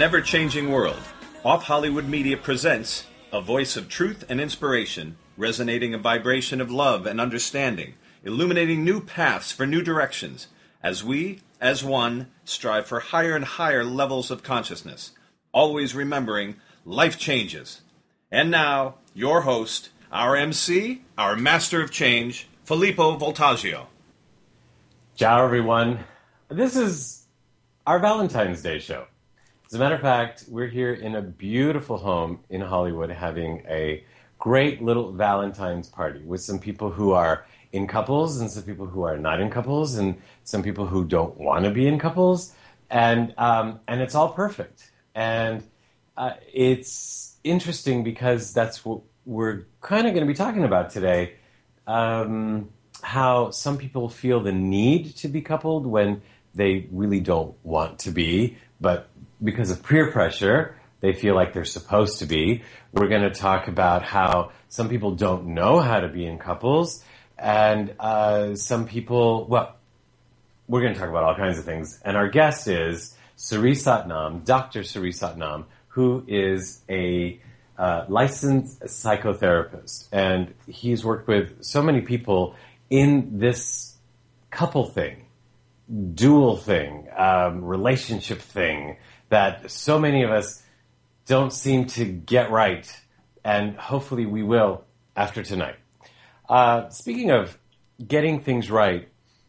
an ever-changing world, Off Hollywood Media presents a voice of truth and inspiration, resonating a vibration of love and understanding, illuminating new paths for new directions, as we, as one, strive for higher and higher levels of consciousness, always remembering life changes. And now, your host, our MC, our master of change, Filippo Voltaggio. Ciao, everyone. This is our Valentine's Day show. As a matter of fact, we're here in a beautiful home in Hollywood having a great little Valentine's party with some people who are in couples and some people who are not in couples and some people who don't want to be in couples. And it's all perfect. And it's interesting because that's what we're kind of going to be talking about today. How some people feel the need to be coupled when they really don't want to be, but because of peer pressure, they feel like they're supposed to be. We're going to talk about how some people don't know how to be in couples, and some people, well, we're going to talk about all kinds of things. And our guest is Sri Satnam, Dr. Sri Satnam, who is a licensed psychotherapist. And he's worked with so many people in this couple thing, dual thing, relationship thing, that so many of us don't seem to get right, and hopefully we will after tonight. Speaking of getting things right,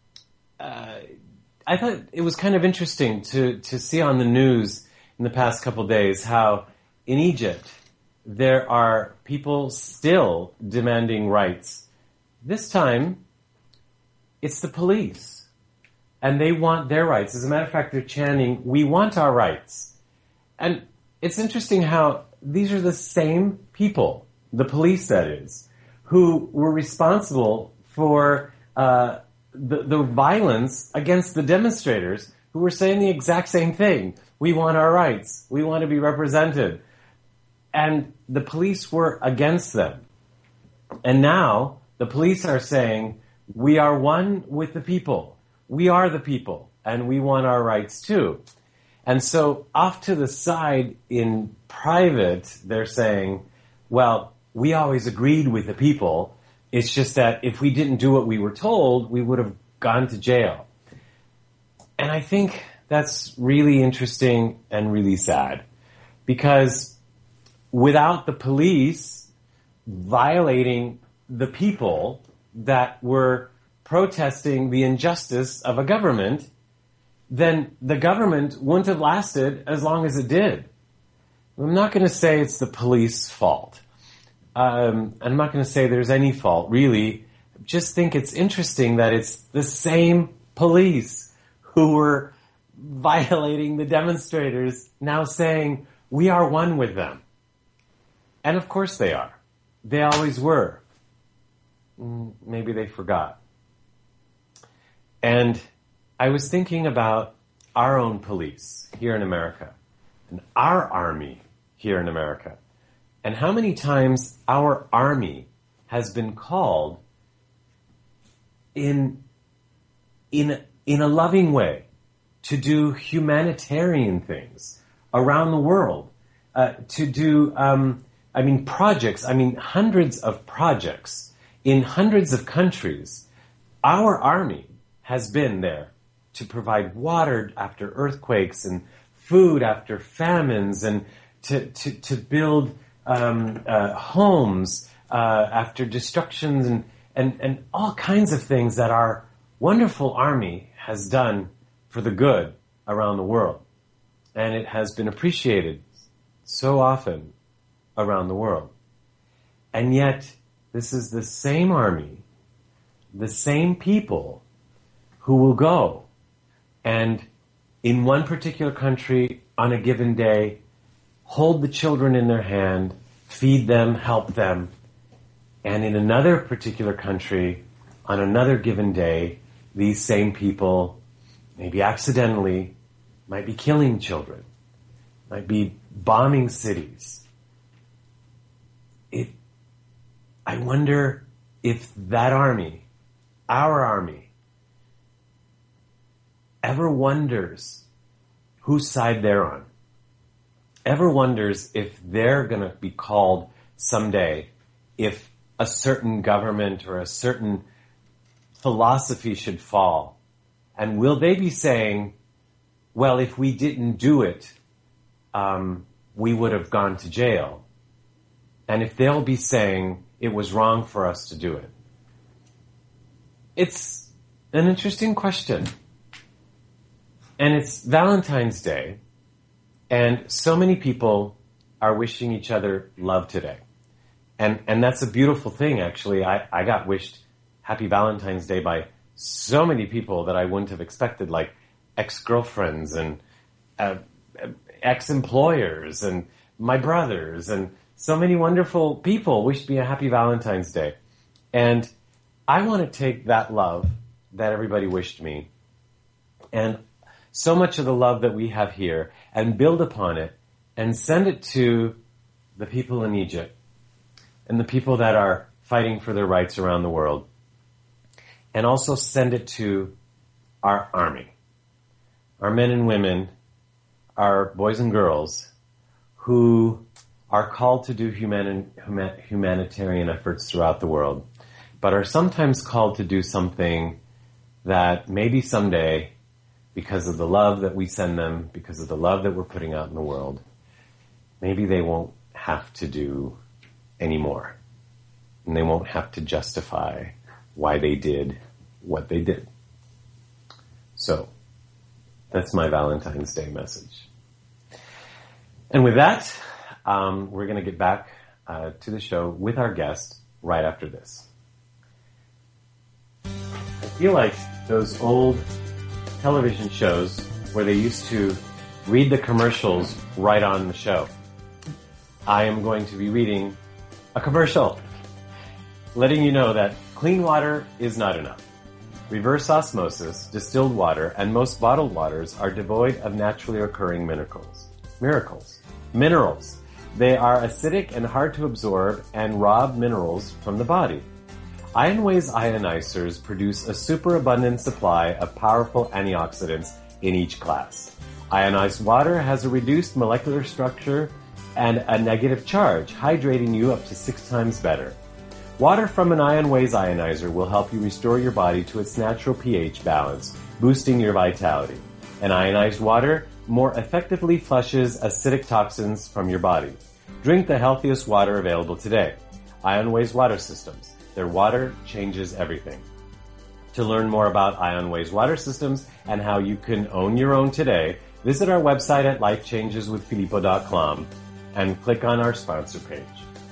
I thought it was kind of interesting to see on the news in the past couple days how in Egypt there are people still demanding rights. This time, it's the police. And they want their rights. As a matter of fact, they're chanting, "We want our rights." And it's interesting how these are the same people, the police that is, who were responsible for the violence against the demonstrators who were saying the exact same thing. We want our rights. We want to be represented. And the police were against them. And now the police are saying, we are one with the people. We are the people, and we want our rights too. And so off to the side in private, they're saying, well, we always agreed with the people. It's just that if we didn't do what we were told, we would have gone to jail. And I think that's really interesting and really sad, because without the police violating the people that were protesting the injustice of a government, then the government wouldn't have lasted as long as it did. I'm not going to say it's the police's fault. I'm not going to say there's any fault, really. Just think it's interesting that it's the same police who were violating the demonstrators now saying, we are one with them. And of course they are. They always were. Maybe they forgot. And I was thinking about our own police here in America and our army here in America, and how many times our army has been called in a loving way to do humanitarian things around the world, to do, projects, hundreds of projects in hundreds of countries. Our army has been there to provide water after earthquakes and food after famines, and to build homes after destructions, and all kinds of things that our wonderful army has done for the good around the world. And it has been appreciated so often around the world. And yet, this is the same army, the same people who will go and in one particular country on a given day, hold the children in their hand, feed them, help them, and in another particular country on another given day, these same people, maybe accidentally, might be killing children, might be bombing cities. I wonder if that army, our army, ever wonders whose side they're on. ever wonders if they're going to be called someday, if a certain government or a certain philosophy should fall, and will they be saying, well, if we didn't do it, we would have gone to jail? And if they'll be saying it was wrong for us to do it? It's an interesting question. And it's Valentine's Day, and so many people are wishing each other love today. And that's a beautiful thing, actually. I got wished Happy Valentine's Day by so many people that I wouldn't have expected, like ex-girlfriends and ex-employers and my brothers, and so many wonderful people wished me a Happy Valentine's Day. And I want to take that love that everybody wished me, and so much of the love that we have here, and build upon it and send it to the people in Egypt and the people that are fighting for their rights around the world, and also send it to our army, our men and women, our boys and girls who are called to do humanitarian efforts throughout the world, but are sometimes called to do something that maybe someday, because of the love that we send them, because of the love that we're putting out in the world, maybe they won't have to do anymore. And they won't have to justify why they did what they did. So, that's my Valentine's Day message. And with that, we're going to get back to the show with our guest right after this. I feel like those old television shows where they used to read the commercials right on the show. I am going to be reading a commercial letting you know that clean water is not enough. Reverse osmosis, distilled water, and most bottled waters are devoid of naturally occurring minerals. They are acidic and hard to absorb and rob minerals from the body. IonWay's ionizers produce a superabundant supply of powerful antioxidants in each class. Ionized water has a reduced molecular structure and a negative charge, hydrating you up to 6 times better. Water from an IonWay's ionizer will help you restore your body to its natural pH balance, boosting your vitality. And ionized water more effectively flushes acidic toxins from your body. Drink the healthiest water available today. IonWay's water systems. Their water changes everything. To learn more about IonWay's water systems and how you can own your own today, visit our website at lifechangeswithfilippo.com and click on our sponsor page.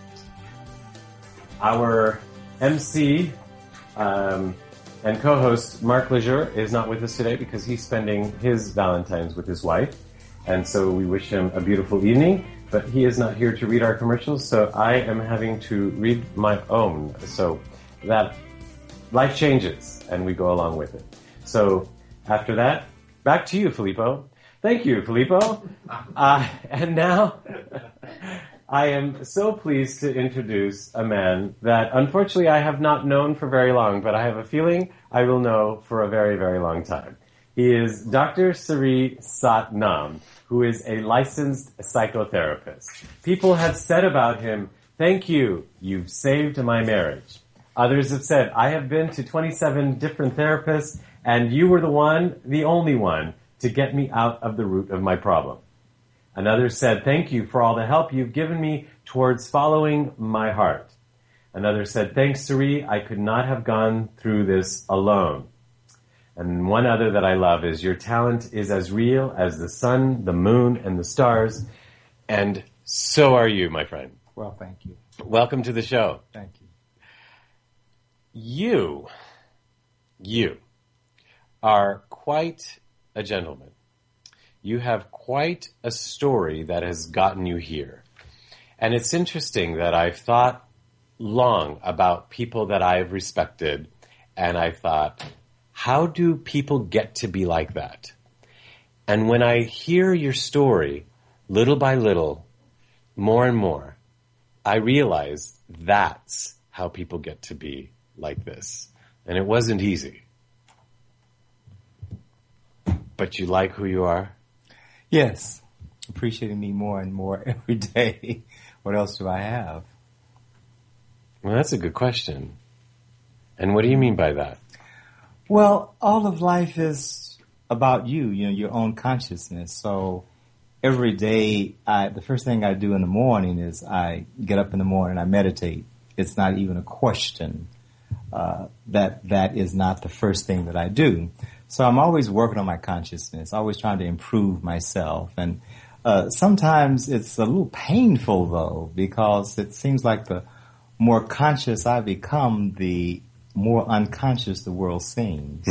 Our MC and co-host Mark Lejeune is not with us today because he's spending his Valentine's with his wife, and so we wish him a beautiful evening. But he is not here to read our commercials, so I am having to read my own. So that life changes, and we go along with it. So after that, back to you, Filippo. Thank you, Filippo. And now I am so pleased to introduce a man that unfortunately I have not known for very long, but I have a feeling I will know for a very, very long time. He is Dr. Sri Satnam, who is a licensed psychotherapist. People have said about him, "Thank you, you've saved my marriage." Others have said, "I have been to 27 different therapists, and you were the only one, to get me out of the root of my problem." Another said, "Thank you for all the help you've given me towards following my heart." Another said, "Thanks, Sri, I could not have gone through this alone." And one other that I love is, "Your talent is as real as the sun, the moon, and the stars." And so are you, my friend. Well, thank you. Welcome to the show. Thank you. You are quite a gentleman. You have quite a story that has gotten you here. And it's interesting that I've thought long about people that I've respected, and I thought, how do people get to be like that? And when I hear your story, little by little, more and more, I realize that's how people get to be like this. And it wasn't easy. But you like who you are? Yes. appreciating me more and more every day. What else do I have? Well, that's a good question. And what do you mean by that? Well, all of life is about you, your own consciousness. So every day, the first thing I do in the morning is I get up in the morning, I meditate. It's not even a question. That is not the first thing that I do. So I'm always working on my consciousness, always trying to improve myself. And sometimes it's a little painful, though, because it seems like the more conscious I become, the more unconscious the world seems.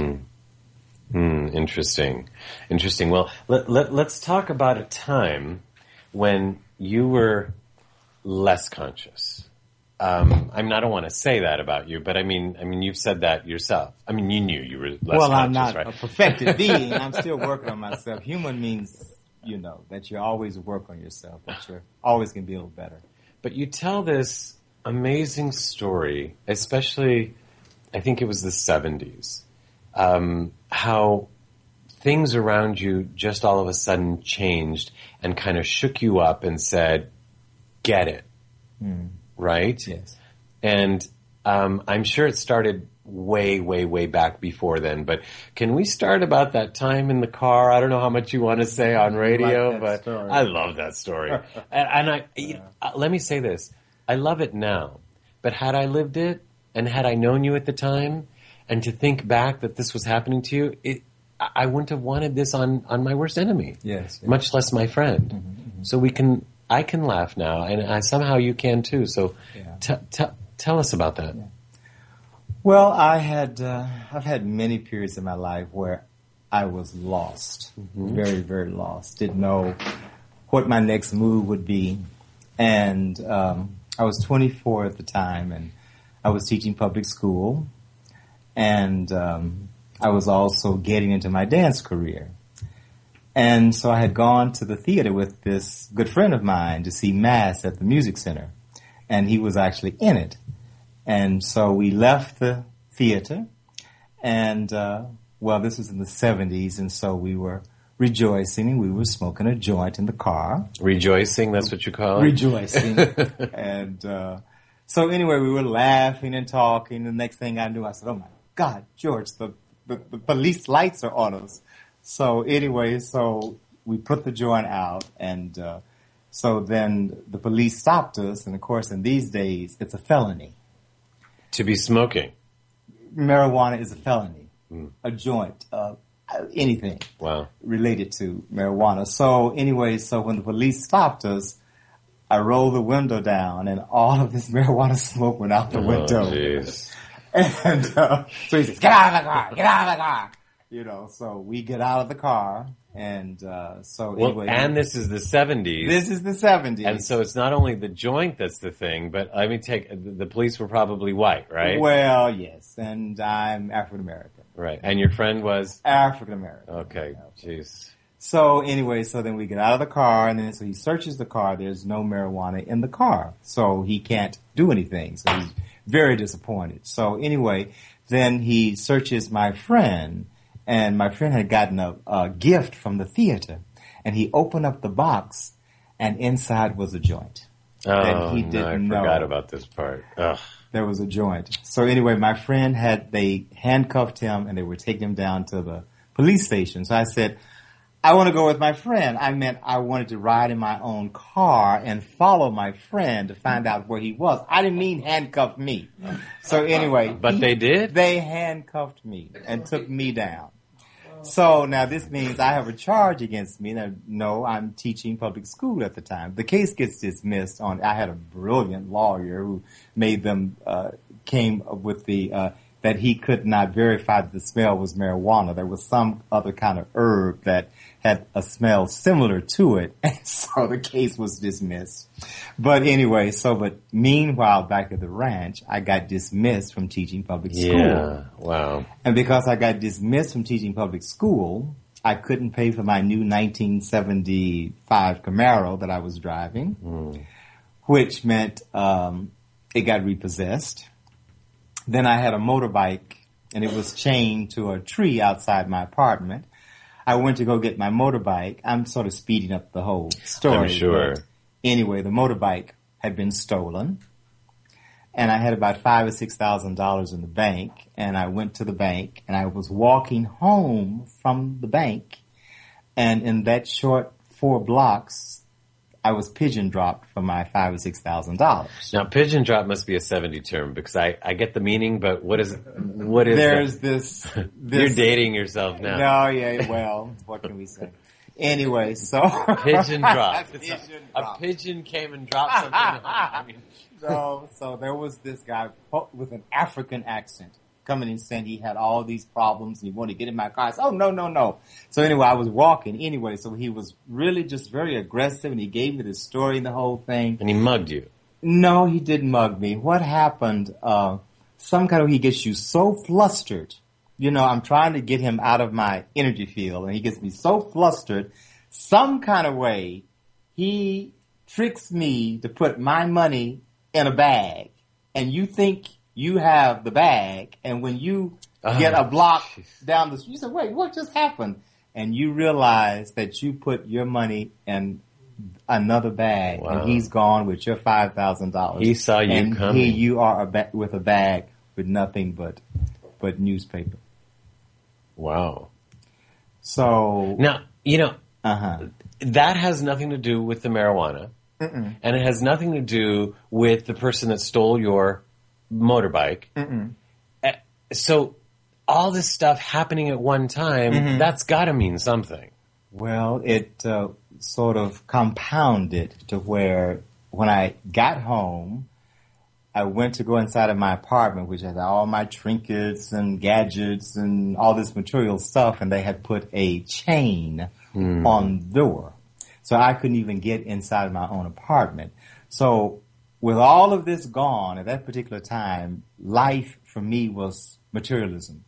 Interesting. Well, let's talk about a time when you were less conscious. I don't want to say that about you, but I mean, you've said that yourself. I mean, you knew you were less conscious, well, I'm not right? a perfected being. I'm still working on myself. Human means, that you always work on yourself, that you're always going to be a little better. But you tell this amazing story, especially, I think it was the 70s, how things around you just all of a sudden changed and kind of shook you up and said, get it. Right? Yes. And I'm sure it started way, way, way back before then. But can we start about that time in the car? I don't know how much you want to say on radio, but story. I love that story. Let me say this. I love it now. But had I lived it and had I known you at the time and to think back that this was happening to you, I wouldn't have wanted this on my worst enemy. Yes. Much less my friend. So I can laugh now, and somehow you can too. So, tell us about that. Yeah. Well, I've had many periods in my life where I was lost, very, very lost. Didn't know what my next move would be, and I was 24 at the time, and I was teaching public school, and I was also getting into my dance career. And so I had gone to the theater with this good friend of mine to see Mass at the Music Center. And he was actually in it. And so we left the theater. And, this was in the 70s. And so we were rejoicing. We were smoking a joint in the car. Rejoicing, that's what you call it? Rejoicing. And so anyway, we were laughing and talking. The next thing I knew, I said, oh, my God, George, the police lights are on us. So anyway, so we put the joint out, and so then the police stopped us, and of course in these days it's a felony. To be smoking? Marijuana is a felony. A joint, anything related to marijuana. So anyway, so when the police stopped us, I rolled the window down, and all of this marijuana smoke went out the window. Jeez. And so he says, get out of the car, get out of the car. So we get out of the car, and anyway. And this is the 70s. This is the 70s. And so it's not only the joint that's the thing, but the police were probably white, right? Well, yes, and I'm African American. Right, and your friend was? African American. Okay, jeez. So anyway, so then we get out of the car, and then so he searches the car. There's no marijuana in the car, so he can't do anything. So he's very disappointed. So anyway, then he searches my friend. And my friend had gotten a gift from the theater, and he opened up the box, and inside was a joint. Oh, he didn't know. I forgot about this part. Ugh. There was a joint. So anyway, my friend they handcuffed him, and they were taking him down to the police station. So I said, I want to go with my friend. I meant I wanted to ride in my own car and follow my friend to find out where he was. I didn't mean handcuff me. So anyway. But they did? They handcuffed me and took me down. So now this means I have a charge against me. Now, no, I'm teaching public school at the time. The case gets dismissed I had a brilliant lawyer who made them, came up with that he could not verify that the smell was marijuana. There was some other kind of herb that had a smell similar to it, and so the case was dismissed. But anyway, but meanwhile, back at the ranch, I got dismissed from teaching public school. Yeah, wow. And because I got dismissed from teaching public school, I couldn't pay for my new 1975 Camaro that I was driving, which meant it got repossessed. Then I had a motorbike, and it was chained to a tree outside my apartment. I went to go get my motorbike. I'm sort of speeding up the whole story. I'm sure. Anyway, the motorbike had been stolen, and I had about $5,000 or $6,000 in the bank. And I went to the bank, and I was walking home from the bank, and in that short 4 blocks, I was pigeon dropped for my $5,000 or $6,000. Now, pigeon drop must be a 70 term because I get the meaning, but what is There's this You're dating yourself now. No, yeah, well, what can we say? Anyway, so pigeon drop. A pigeon came and dropped something. I mean, so there was this guy with an African accent coming and saying he had all these problems and he wanted to get in my car. I said, oh, no. So anyway, I was walking anyway. So he was really just very aggressive and he gave me the story and the whole thing. And he mugged you. No, he didn't mug me. What happened, some kind of, he gets you so flustered. You know, I'm trying to get him out of my energy field and he gets me so flustered. Some kind of way, he tricks me to put my money in a bag. And you think you have the bag, and when you get a block down the street, you say, wait, what just happened? And you realize that you put your money in another bag, and he's gone with your $5,000. He saw you and coming. Here you are with a bag with nothing but newspaper. Wow. So now, you know, that has nothing to do with the marijuana, and it has nothing to do with the person that stole your motorbike. So all this stuff happening at one time, that's got to mean something. Well, it sort of compounded to where when I got home, I went to go inside of my apartment, which had all my trinkets and gadgets and all this material stuff, and they had put a chain on the door. So I couldn't even get inside of my own apartment. So with all of this gone at that particular time, life for me was materialism.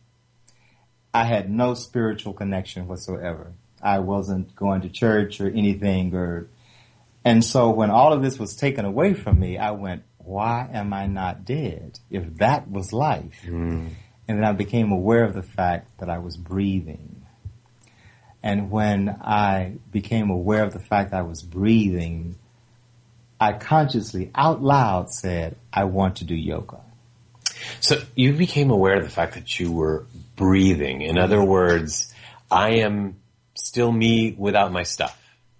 I had no spiritual connection whatsoever. I wasn't going to church or anything, and so when all of this was taken away from me, I went, why am I not dead? If that was life. And then I became aware of the fact that I was breathing. And when I became aware of the fact that I was breathing, I consciously, out loud said, I want to do yoga. So you became aware of the fact that you were breathing. In other words, I am still me without my stuff.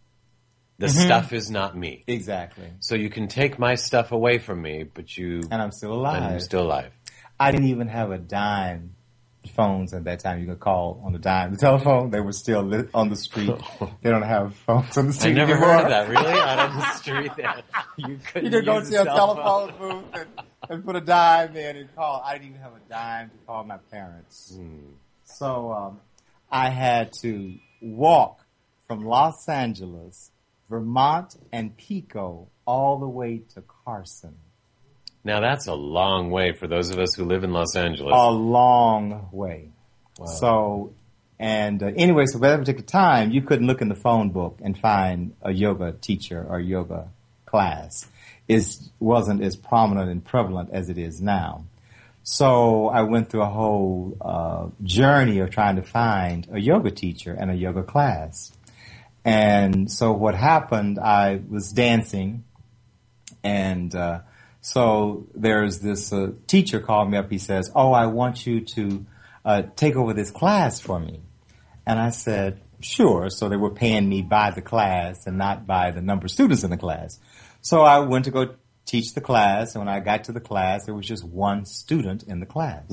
The stuff is not me. Exactly. So you can take my stuff away from me, but And I'm still alive. And I'm still alive. I didn't even have a dime phones at that time. You could call on the dime. The telephone, they were still on the street. They don't have phones on the street I never anymore. heard of that, really? Out on the street? You could go to a telephone booth and put a dime in and call. I didn't even have a dime to call my parents. So I had to walk from Los Angeles, Vermont, and Pico all the way to Carson. Now that's a long way for those of us who live in Los Angeles. A long way. Wow. So, and anyway, so by that particular time, you couldn't look in the phone book and find a yoga teacher or yoga class. It wasn't as prominent and prevalent as it is now. So I went through a whole journey of trying to find a yoga teacher and a yoga class. And so what happened, I was dancing, and so there's this teacher called me up. He says, oh, I want you to take over this class for me. And I said, sure. So they were paying me by the class and not by the number of students in the class. So I went to go teach the class, and when I got to the class, there was just one student in the class.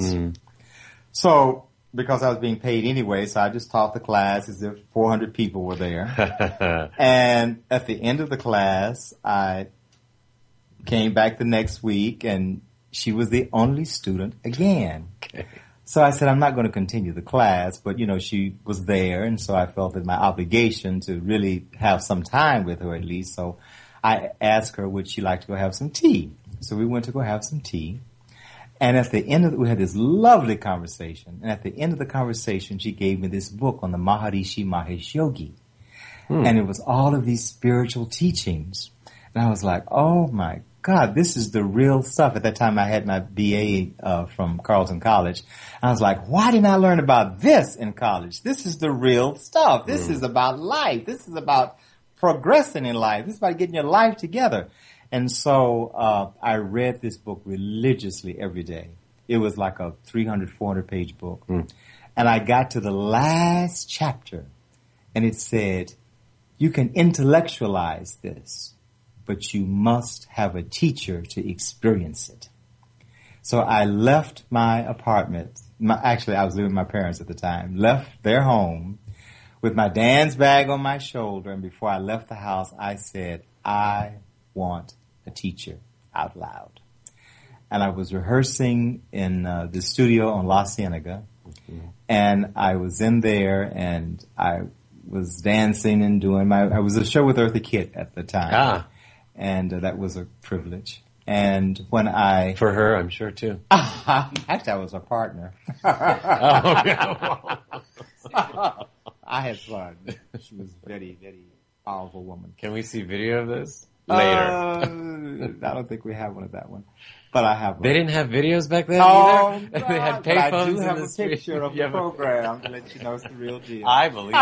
So because I was being paid anyway, so I just taught the class as if 400 people were there. And at the end of the class, I came back the next week, and she was the only student again. Okay. So I said, I'm not going to continue the class, but, you know, she was there, and so I felt it my obligation to really have some time with her at least. So I asked her, would she like to go have some tea? So we went to go have some tea. And at the end of we had this lovely conversation. And at the end of the conversation, she gave me this book on the Maharishi Mahesh Yogi. And it was all of these spiritual teachings. And I was like, oh my God, this is the real stuff. At that time, I had my BA from Carleton College. I was like, why didn't I learn about this in college? This is the real stuff. This is about life. This is about progressing in life. This is about getting your life together. And so I read this book religiously every day. It was like a 300, 400-page book. And I got to the last chapter, and it said, you can intellectualize this, but you must have a teacher to experience it. So I left my apartment. Actually, I was living with my parents at the time. Left their home with my dance bag on my shoulder. And before I left the house, I said, I want a teacher, out loud. And I was rehearsing in the studio on La Cienega. And I was in there, and I was dancing and doing I was a show with Eartha Kitt at the time. And that was a privilege. And when For her, I'm sure, too. Actually, I was a partner. I had fun. She was a very, very powerful woman. Can we see video of this? Later. I don't think we have one of that one. But I have one. They didn't have videos back then either? They had But payphones I do in have the a street. picture of the program to let you know it's the real deal. I believe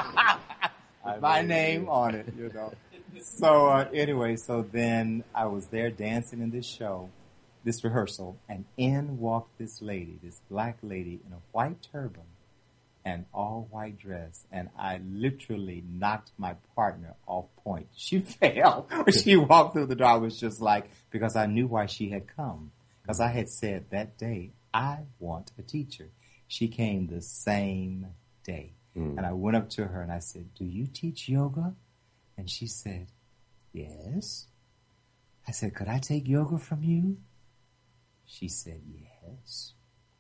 you. My name on it, you know. So anyway, so then I was there dancing in this show, this rehearsal, and in walked this lady, this black lady in a white turban and all white dress, and I literally knocked my partner off point. She fell when she walked through the door. I was just like, because I knew why she had come. Because I had said that day, I want a teacher. She came the same day. And I went up to her and I said, do you teach yoga? And she said, yes. I said, could I take yoga from you? She said, yes.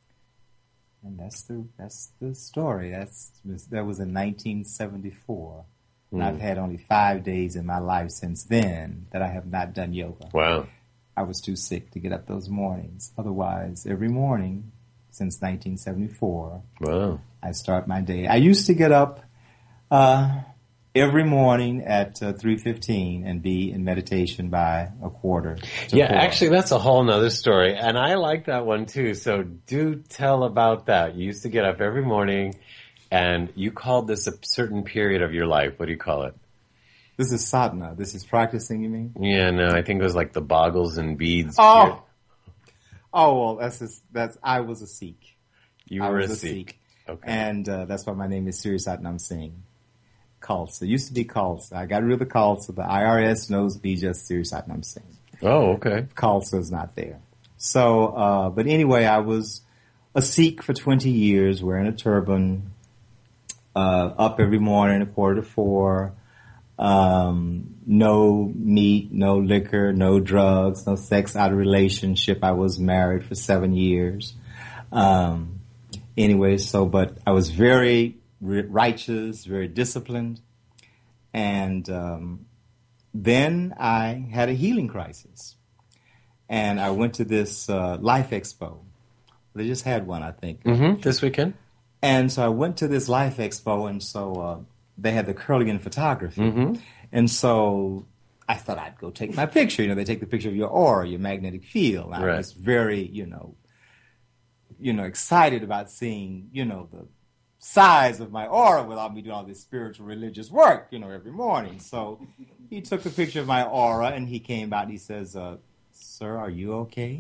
And that's the story. That was in 1974. And I've had only 5 days in my life since then that I have not done yoga. Wow. I was too sick to get up those mornings. Otherwise, every morning since 1974, Wow. I start my day. I used to get up every morning at 3:15 and be in meditation by 3:45 to 4. Actually, that's a whole nother story. And I like that one too. So do tell about that. You used to get up every morning, and you called this a certain period of your life. What do you call it? This is sadhana. This is practicing, you mean? Yeah, no, I think it was like the boggles and beads. Oh, well, I was a Sikh. You were a Sikh. Okay. And that's why my name is Siri Satnam Singh. Khalsa. It used to be Khalsa. I got rid of the Khalsa. The IRS knows me just Siri Satnam Singh. Oh, okay. Khalsa is not there. So, but anyway, I was a Sikh for 20 years, wearing a turban, up every morning at 3:45. No meat, no liquor, no drugs, no sex out of relationship. I was married for 7 years. Anyway, but I was very righteous, very disciplined. And then I had a healing crisis. And I went to this Life Expo. They just had one, I think. This weekend? And so I went to this Life Expo, and so they had the Curlian photography. And so I thought I'd go take my picture. You know, they take the picture of your aura, your magnetic field. I was very, excited about seeing, the size of my aura without me doing all this spiritual religious work, every morning. So he took a picture of my aura, and he came out and he says, sir, are you okay?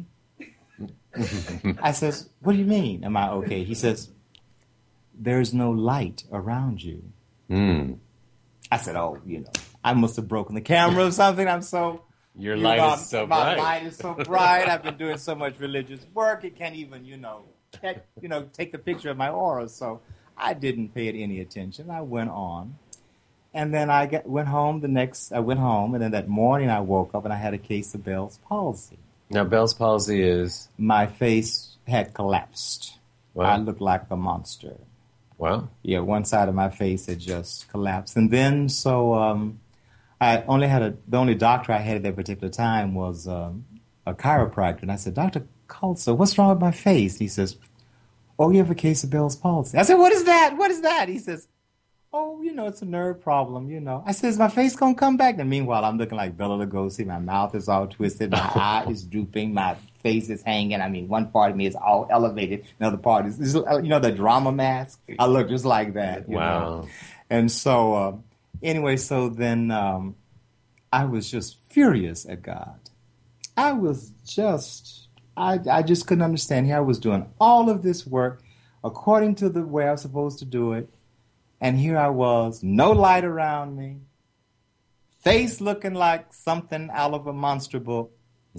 I says, what do you mean, am I okay? He says, there's no light around you. I said, I must have broken the camera or something. Your light is so bright. My light is so bright. I've been doing so much religious work. It can't even, take the picture of my aura. So I didn't pay it any attention. I went on. And then I went home, and then that morning I woke up and I had a case of Bell's palsy. Now, Bell's palsy is? My face had collapsed. Wow. I looked like a monster. Wow. Yeah, one side of my face had just collapsed. And then, I only had the only doctor I had at that particular time was a chiropractor. And I said, Dr. Khalsa, what's wrong with my face? And he says, oh, you have a case of Bell's palsy. I said, what is that? What is that? He says, oh, it's a nerve problem, I said, is my face going to come back? And meanwhile, I'm looking like Bela Lugosi. My mouth is all twisted. My eye is drooping. My face is hanging. I mean, one part of me is all elevated. Another part is, the drama mask. I look just like that. Wow. And so, anyway, so then I was just furious at God. I just couldn't understand. Here I was doing all of this work according to the way I was supposed to do it. And here I was, no light around me, face looking like something out of a monster book,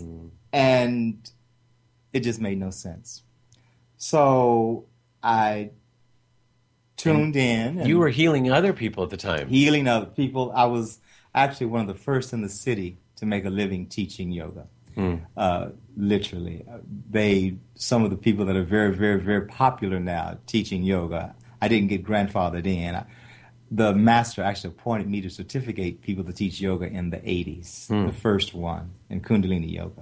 and it just made no sense. So I tuned in. You were healing other people at the time. Healing other people. I was actually one of the first in the city to make a living teaching yoga. Literally. Some of the people that are very, very, very popular now teaching yoga, I didn't get grandfathered in. The master actually appointed me to certificate people to teach yoga in the 80s, the first one in Kundalini Yoga.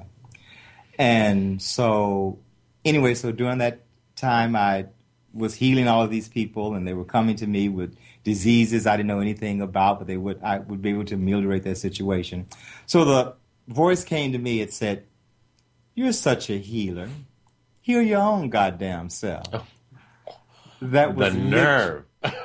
And so, anyway, so during that time, I was healing all of these people, and they were coming to me with diseases I didn't know anything about, but I would be able to ameliorate their situation. So the voice came to me and said, "You're such a healer. Heal your own goddamn self." Oh. That was the nerve.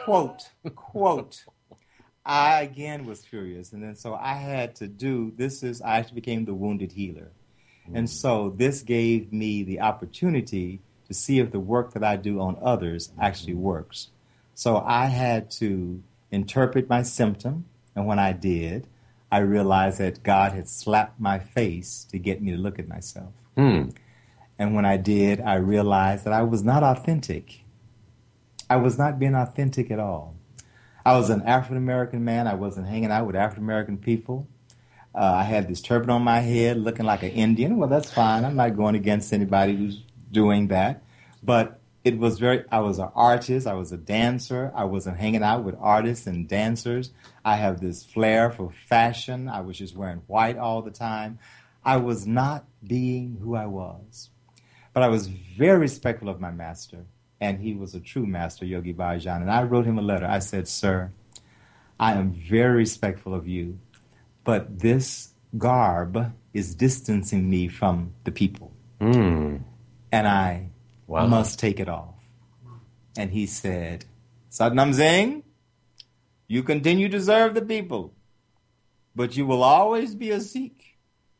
Quote. I again was furious, and then so I had to I actually became the wounded healer. And so this gave me the opportunity to see if the work that I do on others actually works. So I had to interpret my symptom, and when I did, I realized that God had slapped my face to get me to look at myself. And when I did, I realized that I was not authentic. I was not being authentic at all. I was an African-American man. I wasn't hanging out with African-American people. I had this turban on my head looking like an Indian. Well, that's fine. I'm not going against anybody who's doing that. But I was an artist. I was a dancer. I wasn't hanging out with artists and dancers. I have this flair for fashion. I was just wearing white all the time. I was not being who I was. But I was very respectful of my master. And he was a true master, Yogi Bhajan. And I wrote him a letter. I said, "Sir, I am very respectful of you, but this garb is distancing me from the people. And I must take it off." And he said, "Satnam Singh, you continue to serve the people, but you will always be a Sikh."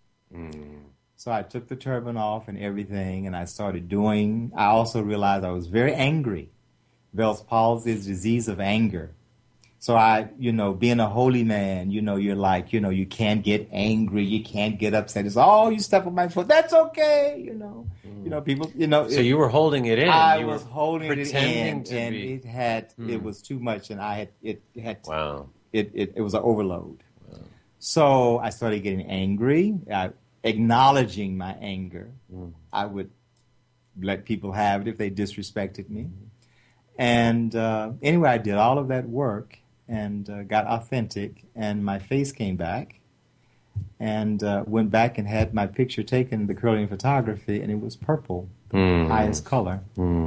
So I took the turban off and everything, and I also realized I was very angry. Bell's palsy is a disease of anger. So being a holy man, you're like, you can't get angry, you can't get upset. It's, "Oh, you step on my foot, that's okay, people, So you were holding it in. I was holding it in, and it was too much, and it Wow. It was an overload. Wow. So I started getting angry, acknowledging my anger. I would let people have it if they disrespected me. And anyway, I did all of that work and got authentic, and my face came back, and went back and had my picture taken, the Curlian photography, and it was purple, the highest color.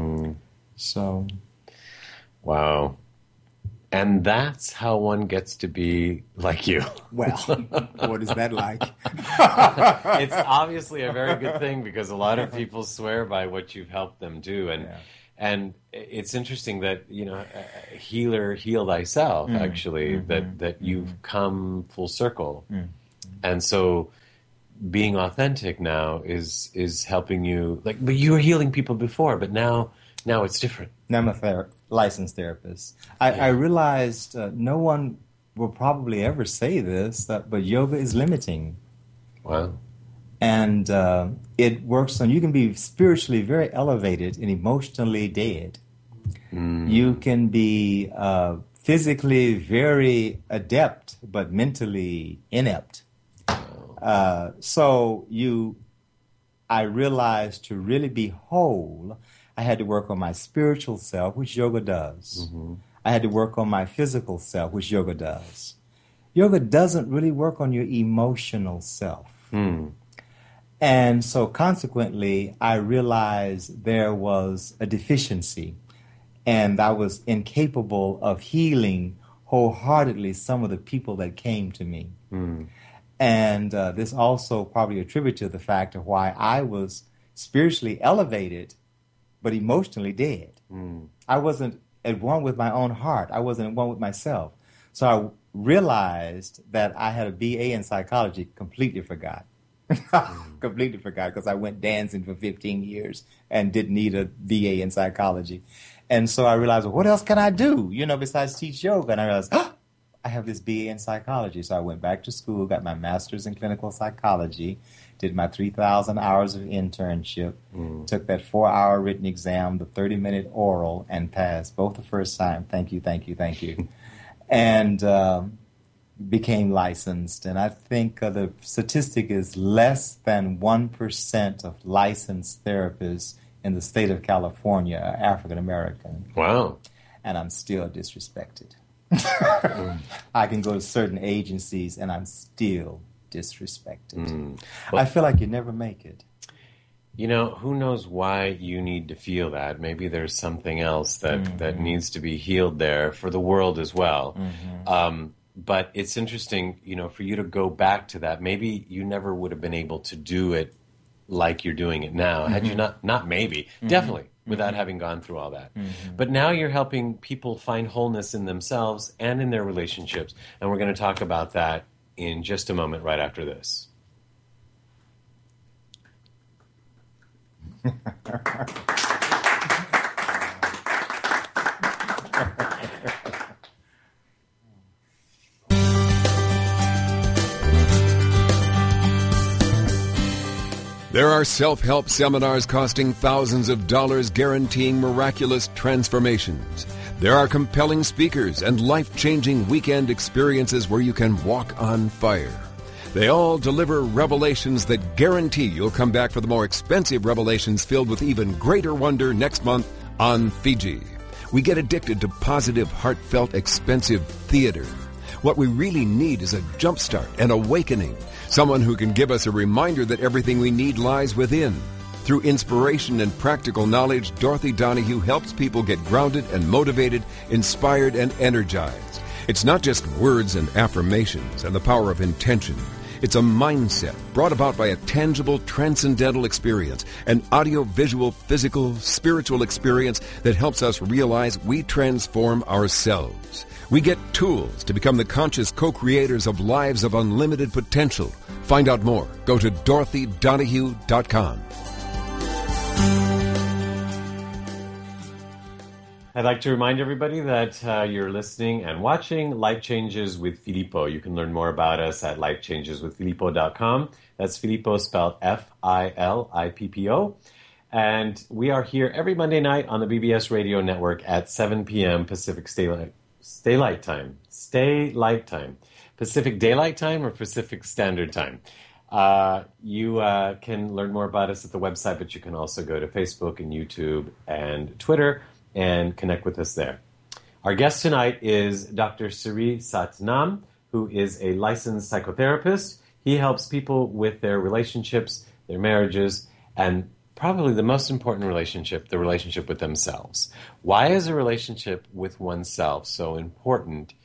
So. Wow. And that's how one gets to be like you. Well, what is that like? It's obviously a very good thing, because a lot of people swear by what you've helped them do. And it's interesting that, healer, heal thyself, actually, that you've come full circle. And so being authentic now is helping you. But you were healing people before, but now it's different. Now I'm a licensed therapist. I realized no one will probably ever say this, but yoga is limiting. Wow. And it works you can be spiritually very elevated and emotionally dead. You can be physically very adept, but mentally inept. I realized to really be whole, I had to work on my spiritual self, which yoga does. I had to work on my physical self, which yoga does. Yoga doesn't really work on your emotional self. And so consequently, I realized there was a deficiency, and I was incapable of healing wholeheartedly some of the people that came to me. And this also probably attributed to the fact of why I was spiritually elevated, but emotionally dead. I wasn't at one with my own heart. I wasn't at one with myself. So I realized that I had a BA in psychology, completely forgot. Completely forgot, because I went dancing for 15 years and didn't need a BA in psychology. And so I realized, well, what else can I do, besides teach yoga? And I realized, I have this BA in psychology. So I went back to school, got my master's in clinical psychology, did my 3,000 hours of internship, took that 4-hour written exam, the 30-minute oral, and passed both the first time. Thank you. And became licensed. And I think the statistic is less than 1% of licensed therapists in the state of California are African American. Wow. And I'm still disrespected. I can go to certain agencies and I'm still disrespected. I feel like you never make it. Who knows why you need to feel that? Maybe there's something else that needs to be healed there for the world as well. But it's interesting, for you to go back to that. Maybe you never would have been able to do it like you're doing it now, had you not maybe, definitely, without having gone through all that. But now you're helping people find wholeness in themselves and in their relationships. And we're going to talk about that in just a moment, right after this. There are self-help seminars costing thousands of dollars guaranteeing miraculous transformations. There are compelling speakers and life-changing weekend experiences where you can walk on fire. They all deliver revelations that guarantee you'll come back for the more expensive revelations filled with even greater wonder next month on Fiji. We get addicted to positive, heartfelt, expensive theater. What we really need is a jumpstart, an awakening, someone who can give us a reminder that everything we need lies within. Through inspiration and practical knowledge, Dorothy Donahue helps people get grounded and motivated, inspired and energized. It's not just words and affirmations and the power of intention. It's a mindset brought about by a tangible, transcendental experience, an audio-visual, physical, spiritual experience that helps us realize we transform ourselves. We get tools to become the conscious co-creators of lives of unlimited potential. Find out more. Go to DorothyDonahue.com. I'd like to remind everybody that you're listening and watching Life Changes with Filippo. You can learn more about us at lifechangeswithfilippo.com. That's Filippo spelled Filippo. And we are here every Monday night on the BBS Radio Network at 7 p.m. Pacific Daylight Time. Pacific Daylight Time or Pacific Standard Time. You can learn more about us at the website, but you can also go to Facebook and YouTube and Twitter and connect with us there. Our guest tonight is Dr. Sri Satnam, who is a licensed psychotherapist. He helps people with their relationships, their marriages, and probably the most important relationship, the relationship with themselves. Why is a relationship with oneself so important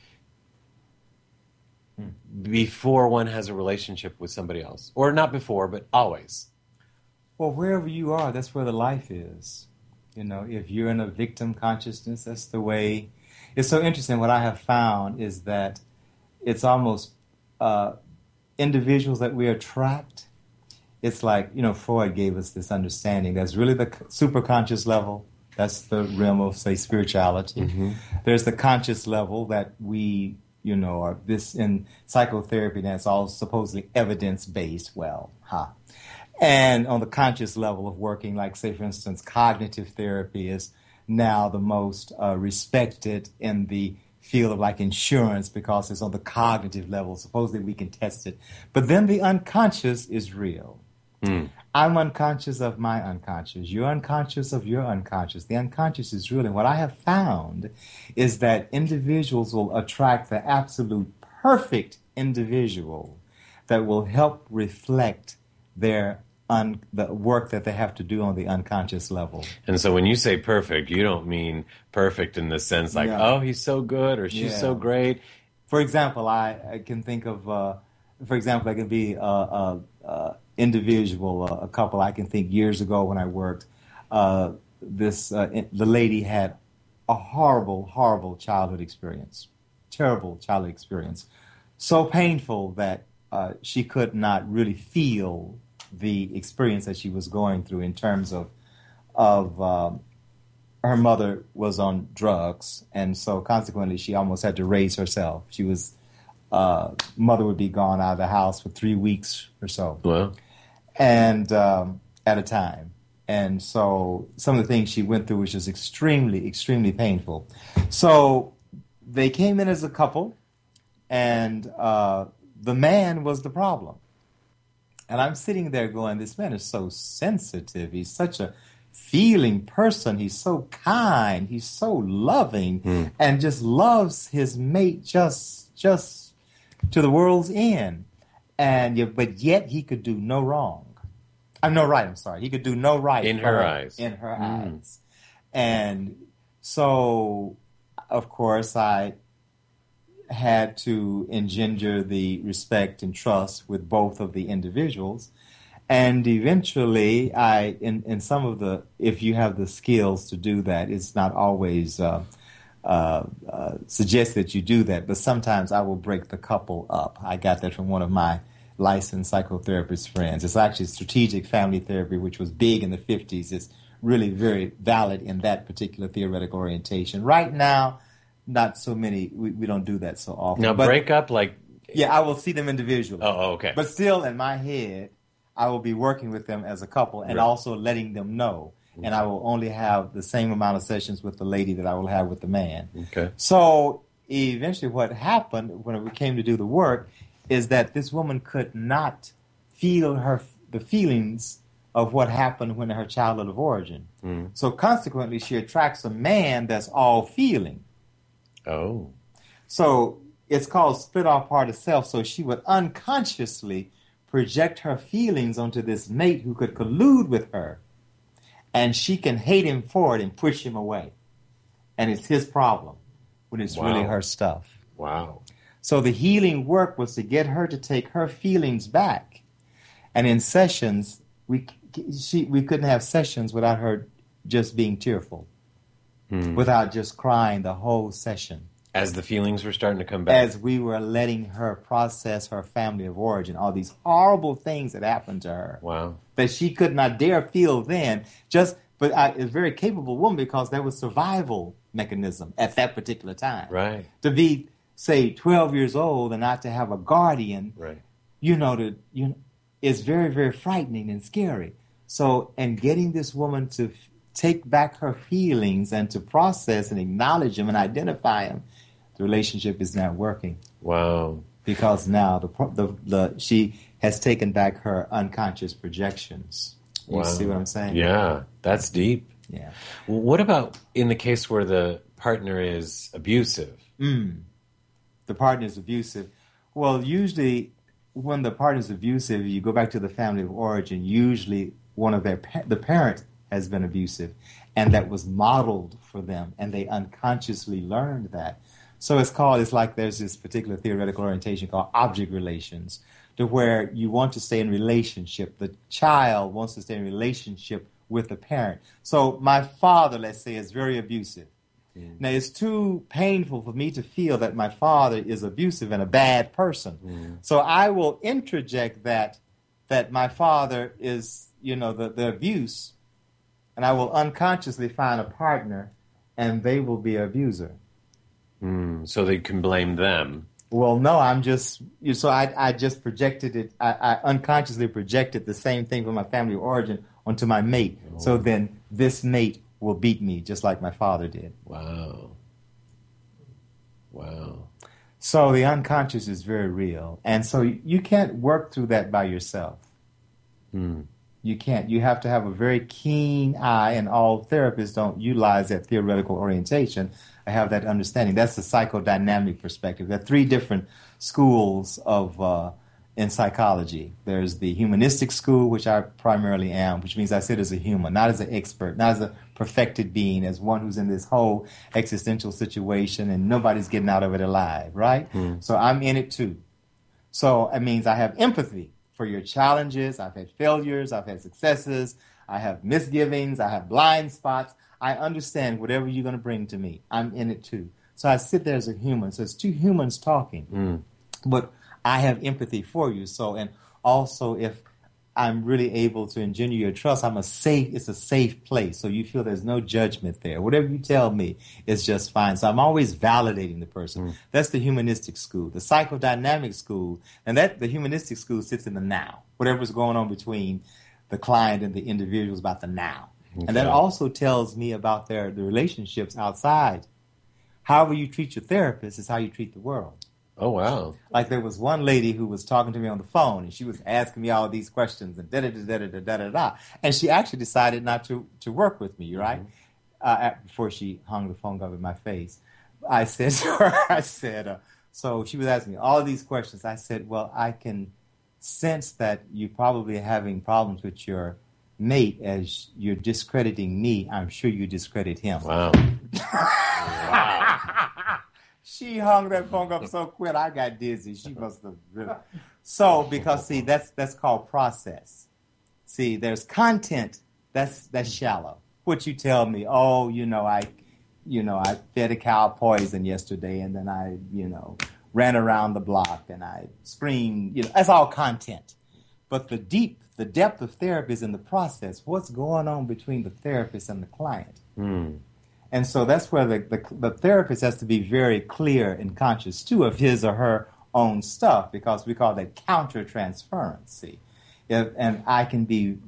before one has a relationship with somebody else? Or not before, but always. Well, wherever you are, that's where the life is. If you're in a victim consciousness, that's the way. It's so interesting. What I have found is that it's almost individuals that we attract. It's like, Freud gave us this understanding. There's really the superconscious level. That's the realm of, say, spirituality. Mm-hmm. There's the conscious level that we, are this in psychotherapy, that's all supposedly evidence-based. And on the conscious level of working, like, say, for instance, cognitive therapy is now the most respected in the field of, like, insurance because it's on the cognitive level. Supposedly we can test it. But then the unconscious is real. I'm unconscious of my unconscious. You're unconscious of your unconscious. The unconscious is real. And what I have found is that individuals will attract the absolute perfect individual that will help reflect their the work that they have to do on the unconscious level. And so when you say perfect, you don't mean perfect in the sense like, Yeah. oh, he's so good or she's Yeah. so great. For example, I can think of, for example, I can be a individual, a couple. I can think years ago when I worked, the lady had a horrible childhood experience, terrible childhood experience, so painful that she could not really feel the experience that she was going through in terms of her mother was on drugs, and so consequently she almost had to raise herself. She was mother would be gone out of the house for 3 weeks or so, Well, and at a time. And so some of the things she went through was just extremely painful. So they came in as a couple, and the man was the problem. And I'm sitting there going, this man is so sensitive. He's such a feeling person. He's so kind. He's so loving, and just loves his mate just to the world's end. But yet he could do no wrong. No right. I'm sorry. He could do no right in her eyes. In her eyes. And so, of course, I had to engender the respect and trust with both of the individuals. And eventually, in some of the, if you have the skills to do that, it's not always suggested that you do that, but sometimes I will break the couple up. I got that from one of my licensed psychotherapist friends. It's actually strategic family therapy, which was big in the 50s. It's really very valid in that particular theoretical orientation. Right now, not so many, we don't do that so often. Now, break up like... Yeah, I will see them individually. Oh, okay. But still, in my head, I will be working with them as a couple and also letting them know. And I will only have the same amount of sessions with the lady that I will have with the man. Okay. So eventually what happened when we came to do the work is that this woman could not feel the feelings of what happened when her childhood of origin. So consequently, she attracts a man that's all feeling. Oh. So it's called split off part of self. So she would unconsciously project her feelings onto this mate who could collude with her. And she can hate him for it and push him away. And it's his problem when it's really her stuff. Wow. So the healing work was to get her to take her feelings back. And in sessions, we couldn't have sessions without her just being tearful, without just crying the whole session. As the feelings were starting to come back. As we were letting her process her family of origin, all these horrible things that happened to her. Wow. That she could not dare feel then. But a very capable woman, because that was survival mechanism at that particular time. Right. To be, say, 12 years old and not to have a guardian, Right. is very, very frightening and scary. So, and getting this woman to take back her feelings and to process and acknowledge them and identify them, the relationship is not working. Wow. Because now she has taken back her unconscious projections. You see what I'm saying? Yeah, that's deep. Yeah. Well, what about in the case where the partner is abusive? The partner is abusive. Well, usually when the partner is abusive, you go back to the family of origin, usually one of the parent has been abusive, and that was modeled for them, and they unconsciously learned that. So it's like there's this particular theoretical orientation called object relations, to where you want to stay in relationship. The child wants to stay in relationship with the parent. So my father, let's say, is very abusive. Now, it's too painful for me to feel that my father is abusive and a bad person. So I will interject that my father is, the abuse, and I will unconsciously find a partner, and they will be an abuser. So they can blame them. Well, no, I just projected it. I unconsciously projected the same thing from my family of origin onto my mate. So then this mate will beat me just like my father did. Wow. So the unconscious is very real. And so you can't work through that by yourself. You can't. You have to have a very keen eye, and all therapists don't utilize that theoretical orientation. I have that understanding. That's the psychodynamic perspective. There are three different schools of in psychology. There's the humanistic school, which I primarily am, which means I sit as a human, not as an expert, not as a perfected being, as one who's in this whole existential situation and nobody's getting out of it alive, right? So I'm in it too. So it means I have empathy for your challenges. I've had failures, I've had successes, I have misgivings, I have blind spots. I understand whatever you're going to bring to me. I'm in it too. So I sit there as a human. So it's two humans talking. But I have empathy for you. So, and also if I'm really able to engender your trust, it's a safe place. So you feel there's no judgment there. Whatever you tell me is just fine. So I'm always validating the person. That's the humanistic school. The psychodynamic school, and the humanistic school sits in the now. Whatever's going on between the client and the individual is about the now. Okay. And that also tells me about the relationships outside. However you treat your therapist is how you treat the world. Oh, wow. Like there was one lady who was talking to me on the phone, and she was asking me all these questions and da-da-da-da-da-da-da-da. And she actually decided not to work with me, right? Before she hung the phone up in my face. I said to her, so she was asking me all these questions. I said, well, I can sense that you're probably having problems with your mate as you're discrediting me. I'm sure you discredit him. Wow. She hung that phone up so quick, I got dizzy. She must have really. So, because see, that's called process. See, there's content that's shallow. What you tell me, I fed a cow poison yesterday, and then I, ran around the block and I screamed. That's all content. But the depth of therapy is in the process. What's going on between the therapist and the client? And so that's where the therapist has to be very clear and conscious, too, of his or her own stuff, because we call that countertransference. And I can be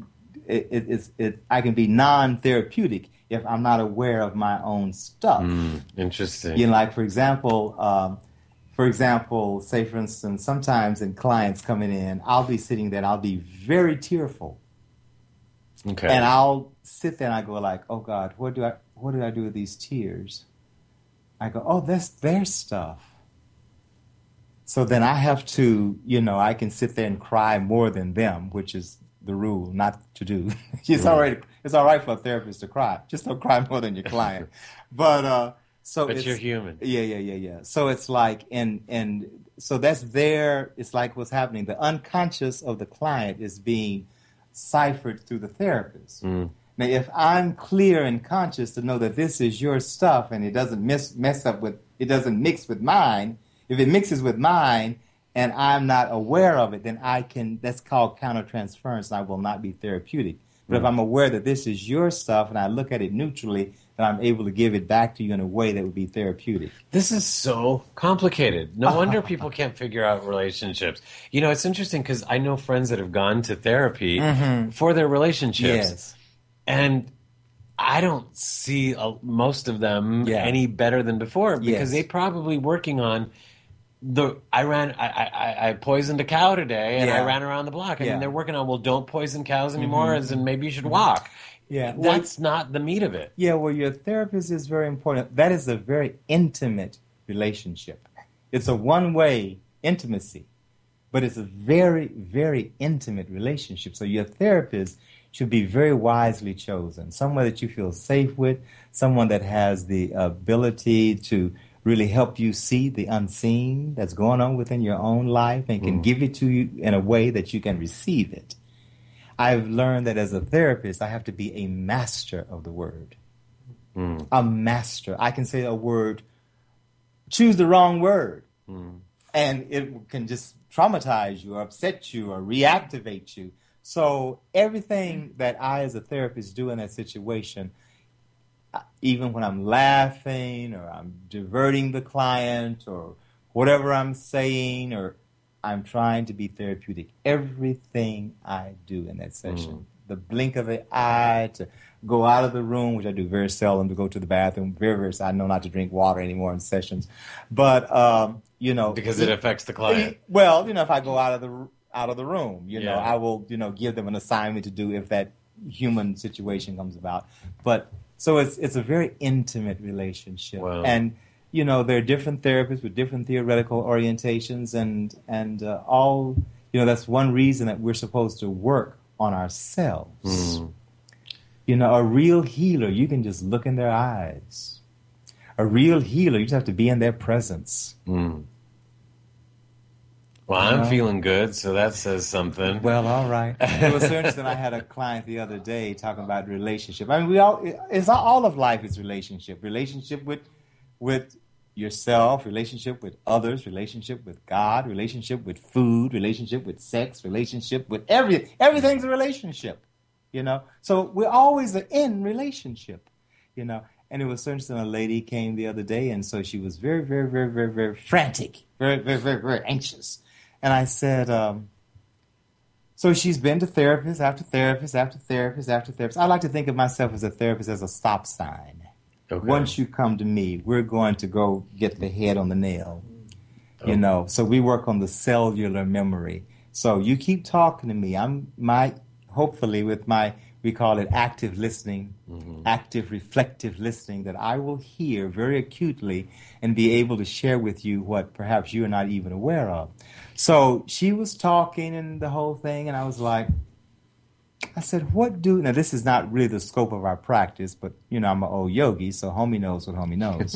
non-therapeutic if I'm not aware of my own stuff. Interesting. Like, for example, say, for instance, sometimes in clients coming in, I'll be sitting there and I'll be very tearful. Okay. And I'll sit there and I go like, oh, God, what do I do with these tears? I go, oh, that's their stuff. So then I have to, I can sit there and cry more than them, which is the rule not to do. It's all right for a therapist to cry. Just don't cry more than your client. But you're human. Yeah. So it's like, and so that's there. It's like what's happening. The unconscious of the client is being ciphered through the therapist. Now, if I'm clear and conscious to know that this is your stuff and it doesn't it doesn't mix with mine. If it mixes with mine and I'm not aware of it, then that's called countertransference, and I will not be therapeutic. But if I'm aware that this is your stuff and I look at it neutrally, then I'm able to give it back to you in a way that would be therapeutic. This is so complicated. No wonder people can't figure out relationships. It's interesting because I know friends that have gone to therapy for their relationships. Yes. And I don't see most of them any better than before because they probably working on I poisoned a cow today and I ran around the block. And they're working on, don't poison cows anymore, as in maybe you should walk. Yeah, that's not the meat of it. Yeah, well, your therapist is very important. That is a very intimate relationship. It's a one-way intimacy, but it's a very, very intimate relationship. So your therapist should be very wisely chosen. Someone that you feel safe with, someone that has the ability to really help you see the unseen that's going on within your own life and can give it to you in a way that you can receive it. I've learned that as a therapist, I have to be a master of the word. A master. I can say a word, choose the wrong word, and it can just traumatize you or upset you or reactivate you. So everything that I as a therapist do in that situation, even when I'm laughing or I'm diverting the client or whatever I'm saying, or I'm trying to be therapeutic. Everything I do in that session, the blink of the eye, to go out of the room, which I do very seldom, to go to the bathroom, very I know not to drink water anymore in sessions, but because it affects the client. Well, if I go out of the room, I will give them an assignment to do if that human situation comes about. But so it's a very intimate relationship. Wow. And there are different therapists with different theoretical orientations, and all That's one reason that we're supposed to work on ourselves. A real healer, you can just look in their eyes. A real healer, you just have to be in their presence. Well, I'm feeling good, so that says something. Well, all right. It was so interesting. I had a client the other day talking about relationship. I mean, all of life is relationship. Relationship with yourself, relationship with others, relationship with God, relationship with food, relationship with sex, relationship with everything. Everything's a relationship, So we're always in relationship, And it was so interesting. A lady came the other day, and so she was very, very, very, very, very frantic, very, very, very, very anxious. And I said, so she's been to therapist after therapist after therapist after therapist. I like to think of myself as a therapist as a stop sign. Okay. Once you come to me, we're going to go get the head on the nail. So we work on the cellular memory. So you keep talking to me. Hopefully with we call it active listening, active reflective listening, that I will hear very acutely and be able to share with you what perhaps you are not even aware of. So she was talking and the whole thing, and I was like, I said, now this is not really the scope of our practice, but I'm an old yogi, so homie knows what homie knows.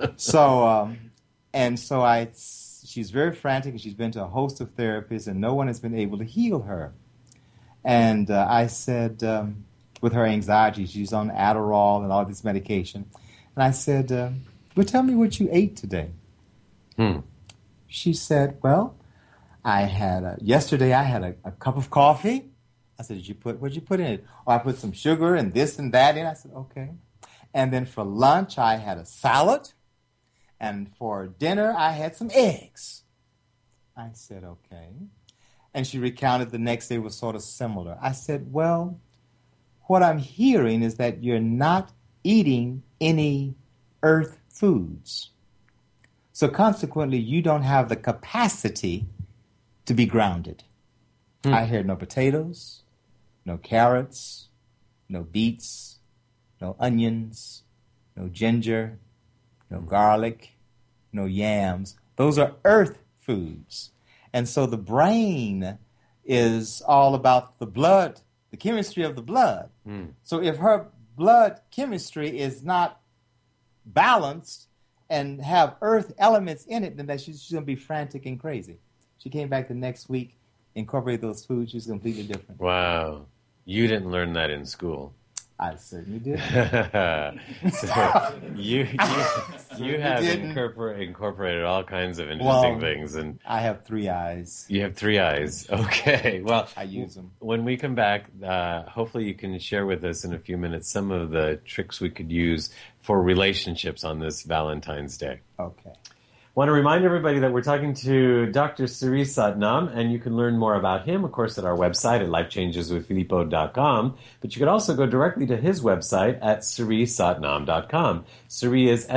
She's very frantic, and she's been to a host of therapists, and no one has been able to heal her. And I said, with her anxiety, she's on Adderall and all this medication. And I said, well, tell me what you ate today. She said, well, yesterday I had a cup of coffee. I said, what'd you put in it? Oh, I put some sugar and this and that in. I said, okay. And then for lunch, I had a salad. And for dinner, I had some eggs. I said, okay. And she recounted the next day was sort of similar. I said, well, what I'm hearing is that you're not eating any earth foods. So consequently, you don't have the capacity to be grounded. I heard no potatoes, no carrots, no beets, no onions, no ginger, no garlic, no yams. Those are earth foods. And so the brain is all about the blood, the chemistry of the blood. So if her blood chemistry is not balanced and have earth elements in it, then she's going to be frantic and crazy. She came back the next week, incorporated those foods. She's completely different. Wow. You didn't learn that in school. I certainly did. So you have incorporated all kinds of interesting things, and I have 3 eyes. You have 3 eyes. Okay. Well, I use them. When we come back, hopefully you can share with us in a few minutes some of the tricks we could use for relationships on this Valentine's Day. Okay. I want to remind everybody that we're talking to Dr. Sri Satnam, and you can learn more about him, of course, at our website at lifechangeswithfilippo.com. But you could also go directly to his website at SriSatnam.com. Sri is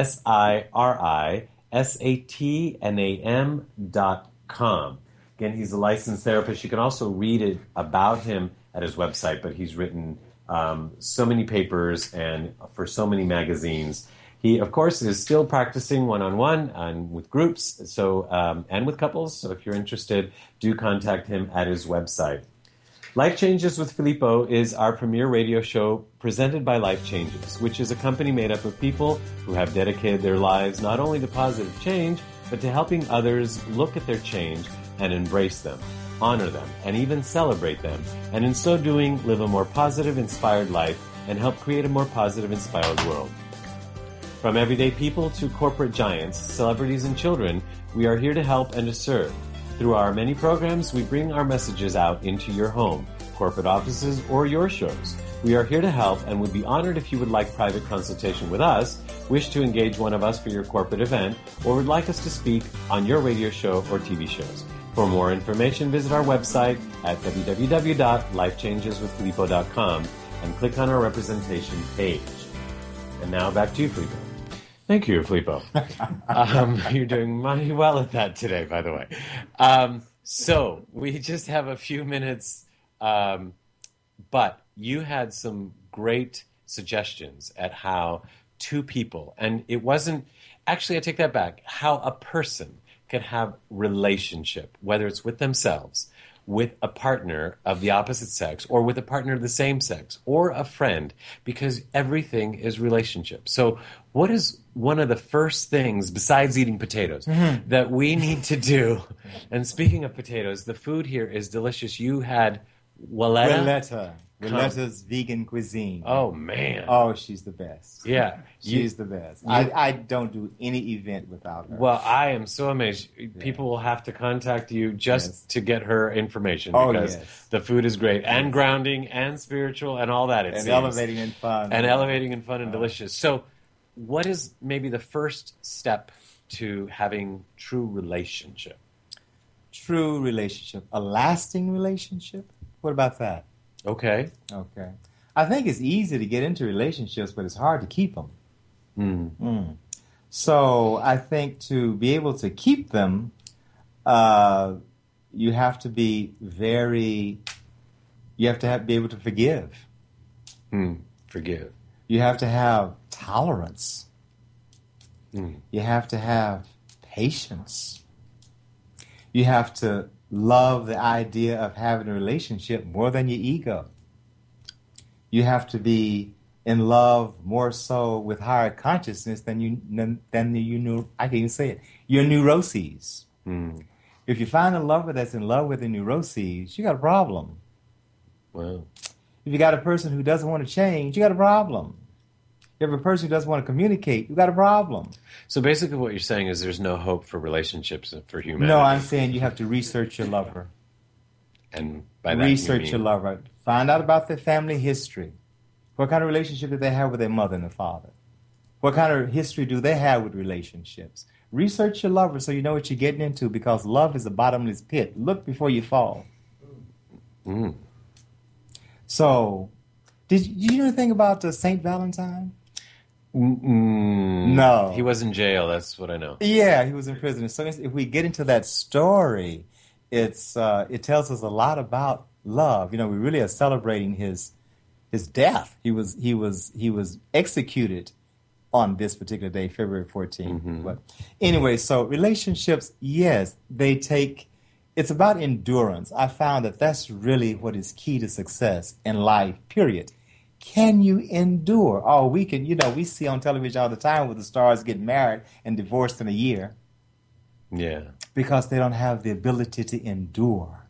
SriSatnam.com. Again, he's a licensed therapist. You can also read it about him at his website, but he's written so many papers and for so many magazines. He, of course, is still practicing one-on-one and with groups, and with couples. So if you're interested, do contact him at his website. Life Changes with Filippo is our premier radio show presented by Life Changes, which is a company made up of people who have dedicated their lives not only to positive change, but to helping others look at their change and embrace them, honor them, and even celebrate them, and in so doing, live a more positive, inspired life and help create a more positive, inspired world. From everyday people to corporate giants, celebrities, and children, we are here to help and to serve. Through our many programs, we bring our messages out into your home, corporate offices, or your shows. We are here to help and would be honored if you would like private consultation with us, wish to engage one of us for your corporate event, or would like us to speak on your radio show or TV shows. For more information, visit our website at www.lifechangeswithfilippo.com and click on our representation page. And now back to you, Filippo. Thank you, Filippo. You're doing mighty well at that today, by the way. So we just have a few minutes, but you had some great suggestions at how two people, and it wasn't, actually I take that back, how a person can have relationship, whether it's with themselves, with a partner of the opposite sex or with a partner of the same sex or a friend, because everything is relationship. So what is one of the first things, besides eating potatoes, that we need to do? And speaking of potatoes, the food here is delicious. You had Willetta's vegan cuisine. Oh, man. Oh, she's the best. Yeah. She's the best. I don't do any event without her. Well, I am so amazed. People will have to contact you just to get her information, because the food is great and grounding and spiritual and all that. And elevating and fun. And elevating and fun and delicious. So what is maybe the first step to having true relationship? True relationship. A lasting relationship? What about that? Okay. I think it's easy to get into relationships, but it's hard to keep them. So I think to be able to keep them, you have to be be able to forgive. Forgive. You have to have tolerance. You have to have patience. You have to love the idea of having a relationship more than your ego. You have to be in love more so with higher consciousness than your neuroses. If you find a lover that's in love with the neuroses, you got a problem. Wow. If you got a person who doesn't want to change, you got a problem. If you have a person who doesn't want to communicate, you got a problem. So basically what you're saying is there's no hope for relationships for humanity. No, I'm saying you have to research your lover. And by that research your lover. Find out about their family history. What kind of relationship did they have with their mother and their father? What kind of history do they have with relationships? Research your lover so you know what you're getting into, because love is a bottomless pit. Look before you fall. So, did you know anything about St. Valentine? No. He was in jail, that's what I know. Yeah, he was in prison. So if we get into that story, it tells us a lot about love. You know, we really are celebrating his death. He was executed on this particular day, February 14th. But anyway, so relationships, yes, it's about endurance. I found that that's really what is key to success in life, period. Can you endure? Oh, we see on television all the time where the stars get married and divorced in a year. Yeah. Because they don't have the ability to endure.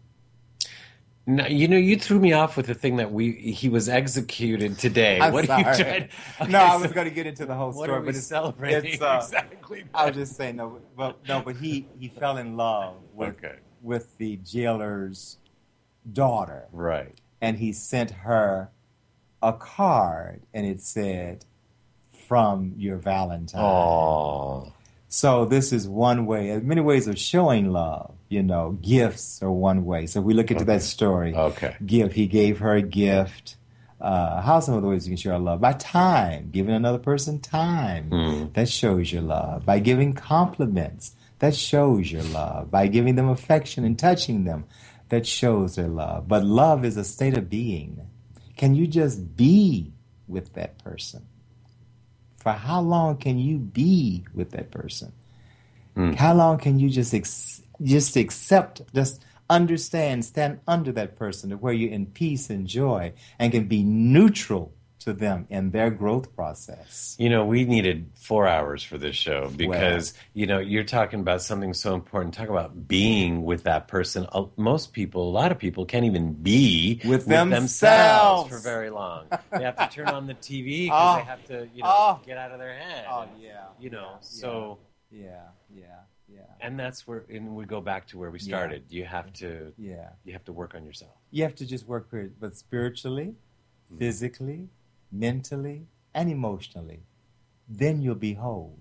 No, you threw me off with the thing that he was executed today. I'm what sorry. Are you trying? Okay, I was going to get into the whole what story, are we but it's celebrating exactly. I was just saying but he fell in love with the jailer's daughter, right? And he sent her a card, and it said, "From your Valentine." Aww. So this is one way. There's many ways of showing love. You know, gifts are one way. So if we look into that story. He gave her a gift. How are some of the ways you can show love? By time, giving another person time. That shows your love. By giving compliments, that shows your love. By giving them affection and touching them, that shows their love. But love is a state of being. Can you just be with that person? For how long can you be with that person? How long can you just accept, just understand, stand under that person to where you're in peace and joy and can be neutral to them in their growth process? You know, we needed 4 hours for this show because, you're talking about something so important. Talk about being with that person. A lot of people can't even be with themselves for very long. They have to turn on the TV because they have to, get out of their head. Oh, yeah. Yeah. And that's where, and we go back to where we started. You have to, you have to work on yourself. You have to just work, but spiritually, physically, mentally, and emotionally, then you'll be whole.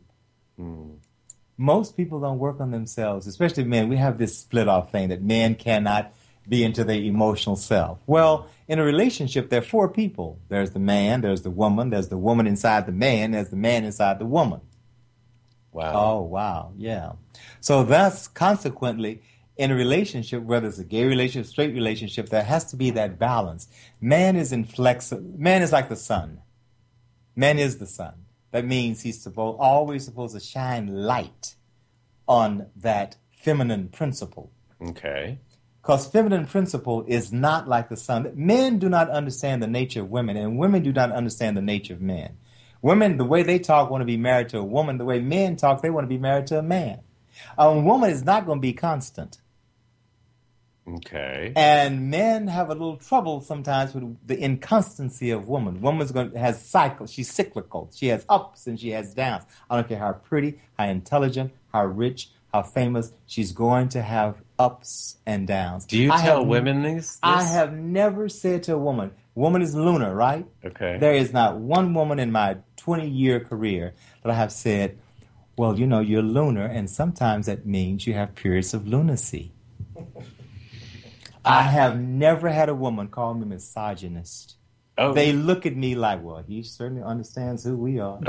Most people don't work on themselves, especially men. We have this split off thing that men cannot be into their emotional self. Well, in a relationship, there are 4 people. There's the man, there's the woman inside the man, there's the man inside the woman. Wow. Oh, wow. Yeah. So thus, consequently, in a relationship, whether it's a gay relationship, straight relationship, there has to be that balance. Man is inflexible. Man is like the sun. Man is the sun. That means he's always supposed to shine light on that feminine principle. Okay. Because feminine principle is not like the sun. Men do not understand the nature of women, and women do not understand the nature of men. Women, the way they talk, want to be married to a woman. The way men talk, they want to be married to a man. A woman is not going to be constant. Okay. And men have a little trouble sometimes with the inconstancy of woman. Has cycles. She's cyclical. She has ups and she has downs. I don't care how pretty, how intelligent, how rich, how famous. She's going to have ups and downs. Do you tell women this? I have never said to a woman is lunar, right? Okay. There is not one woman in my 20-year career that I have said, well, you're lunar, and sometimes that means you have periods of lunacy. I have never had a woman call me misogynist. Oh. They look at me like, well, he certainly understands who we are.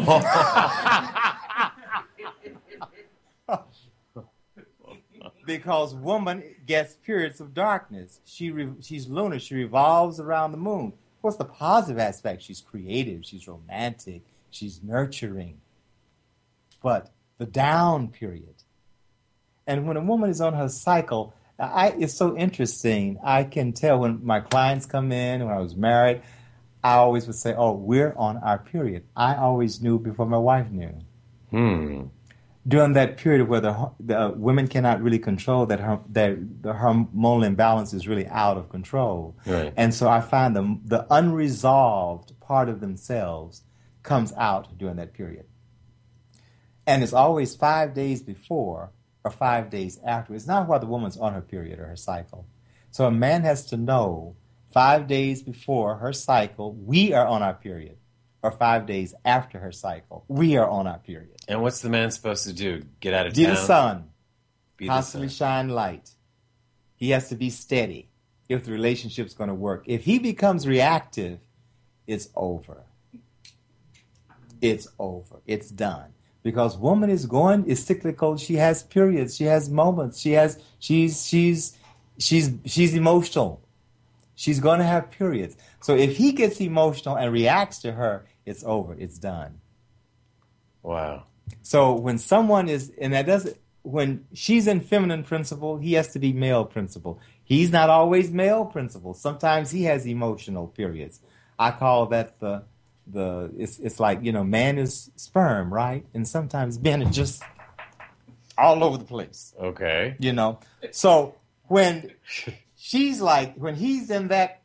Because woman gets periods of darkness. She's lunar. She revolves around the moon. What's the positive aspect? She's creative. She's romantic. She's nurturing. But the down period. And when a woman is on her cycle, it's so interesting. I can tell when my clients come in, when I was married, I always would say, oh, we're on our period. I always knew before my wife knew. During that period where the women cannot really control the hormonal imbalance is really out of control. Right. And so I find the unresolved part of themselves comes out during that period. And it's always 5 days before or 5 days after. It's not while the woman's on her period or her cycle. So a man has to know 5 days before her cycle, we are on our period. Or 5 days after her cycle, we are on our period. And what's the man supposed to do? Get out of town? Be the sun. Constantly shine light. He has to be steady if the relationship's going to work. If he becomes reactive, it's over. It's over. It's done. Because woman is cyclical. She has periods. She has moments. She's emotional. She's going to have periods. So if he gets emotional and reacts to her, it's over. It's done. Wow. So when someone is, when she's in feminine principle, he has to be male principle. He's not always male principle. Sometimes he has emotional periods. I call that it's like, man is sperm, right? And sometimes men are just all over the place. Okay. So when she's like, when he's in that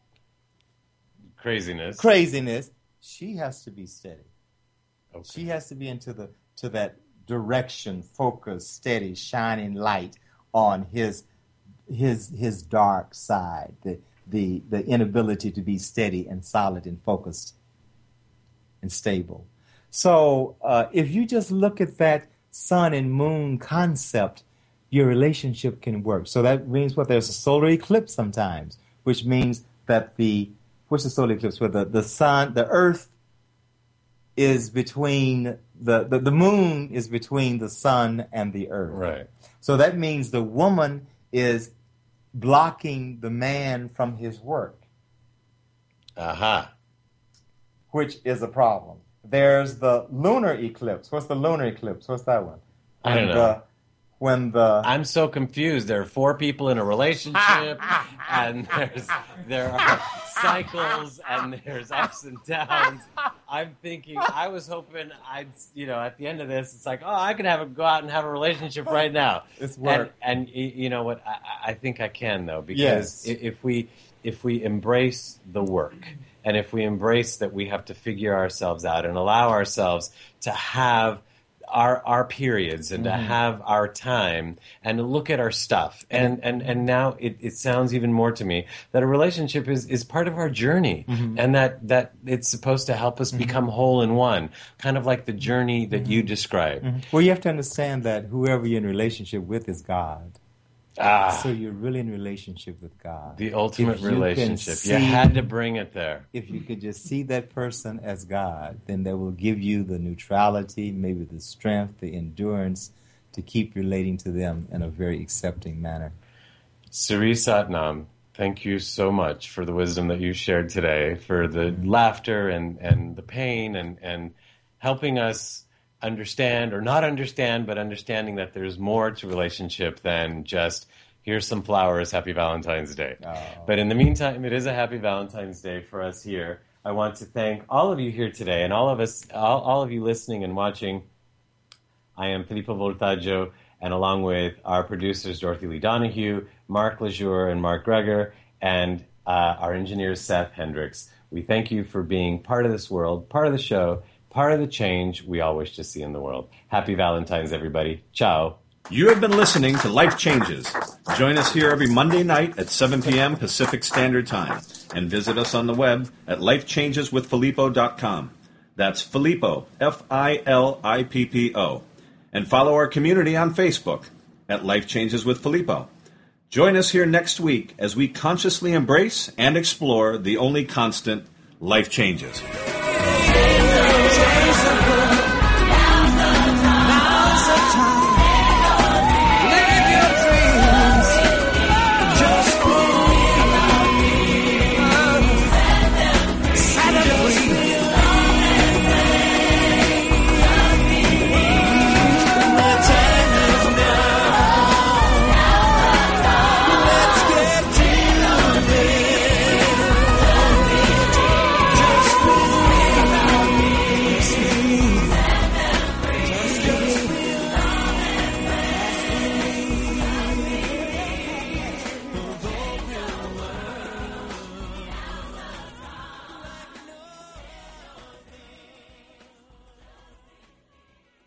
craziness, she has to be steady. Okay. She has to be to that direction, focus, steady, shining light on his dark side, the inability to be steady and solid and focused and stable. So if you just look at that sun and moon concept, your relationship can work. So that means there's a solar eclipse sometimes, which means that what's the solar eclipse? Where the sun, the earth is between, the moon is between the sun and the earth. Right. So that means the woman is blocking the man from his work. Aha. Which is a problem. There's the lunar eclipse. What's the lunar eclipse? What's that one? I don't know. I'm so confused. There are 4 people in a relationship, and there are cycles, and there's ups and downs. I'm thinking, I was hoping at the end of this, it's like, I could go out and have a relationship right now. It's work. And you know what? I think I can, though, because if we embrace the work, and if we embrace that we have to figure ourselves out and allow ourselves to have our periods and to have our time and to look at our stuff. And now it sounds even more to me that a relationship is part of our journey, and that it's supposed to help us become whole in one, kind of like the journey that you described. Well, you have to understand that whoever you're in a relationship with is God. So you're really in relationship with God. The ultimate relationship. You had to bring it there. If you could just see that person as God, then that will give you the neutrality, maybe the strength, the endurance to keep relating to them in a very accepting manner. Sri Satnam, thank you so much for the wisdom that you shared today, for the laughter and the pain and helping us understand or not understand, but understanding that there's more to relationship than just Here's some flowers. Happy Valentine's Day. Oh. But in the meantime, it is a happy Valentine's Day for us here. I want to thank all of you here today and all of you listening and watching. I am Filippo Voltaggio, and along with our producers, Dorothy Lee Donahue, Mark Lejour, and Mark Greger, and our engineer, Seth Hendricks. We thank you for being part of this world, part of the show, part of the change we all wish to see in the world. Happy Valentine's, everybody. Ciao. You have been listening to Life Changes. Join us here every Monday night at 7 p.m. Pacific Standard Time, and visit us on the web at lifechangeswithfilippo.com. That's Filippo, Filippo. And follow our community on Facebook at Life Changes with Filippo. Join us here next week as we consciously embrace and explore the only constant, life changes. Now's the time.